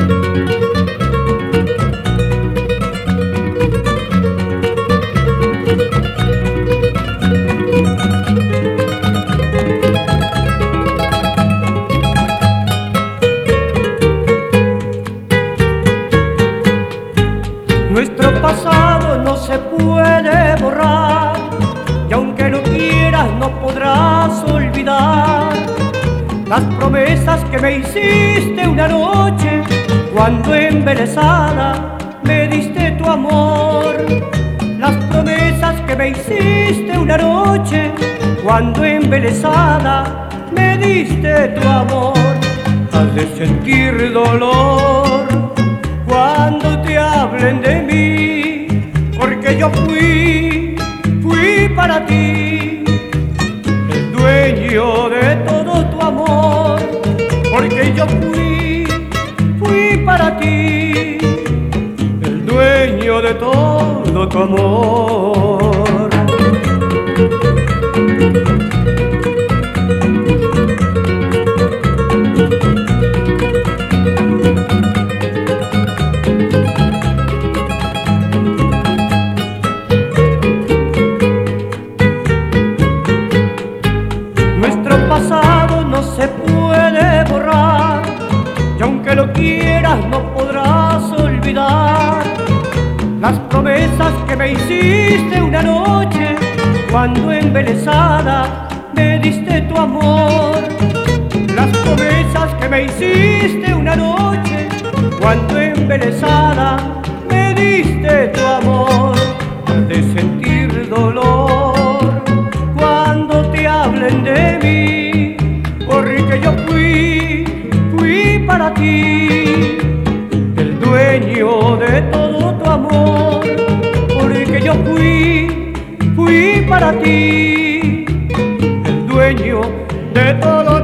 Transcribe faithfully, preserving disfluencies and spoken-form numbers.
Nuestro pasado no se puede borrar y aunque lo quieras no podrás olvidar las promesas que me hiciste una noche cuando embelesada me diste tu amor. Las promesas que me hiciste una noche cuando embelesada me diste tu amor. Has de sentir dolor cuando te hablen de mí, porque yo fui, fui para ti el dueño de todo tu amor, porque yo fui, fui para ti el dueño de todo tu amor. Nuestro pasado no se puede borrar y aunque lo quieras no podrás olvidar las promesas que me hiciste una noche cuando embelesada me diste tu amor. Las promesas que me hiciste una noche cuando embelesada me diste tu amor. Has de sentir dolor cuando te hablen de mí, porque yo fui, fui para ti el dueño de todo tu amor, porque yo fui, fui para ti el dueño de todo